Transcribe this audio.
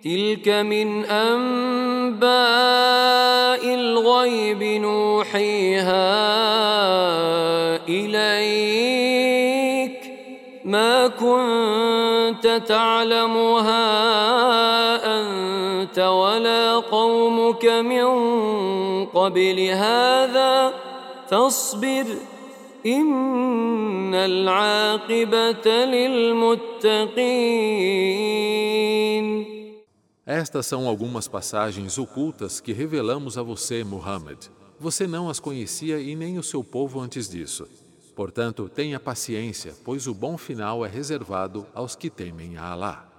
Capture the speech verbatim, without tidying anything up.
تلك من أنباء الغيب نوحيها إليك ما كنت تعلمها أنت ولا قومك من قبل هذا فاصبر إن العاقبة للمتقين. Estas são algumas passagens ocultas que revelamos a você, Muhammad. Você não as conhecia e nem o seu povo antes disso. Portanto, tenha paciência, pois o bom final é reservado aos que temem a Allah.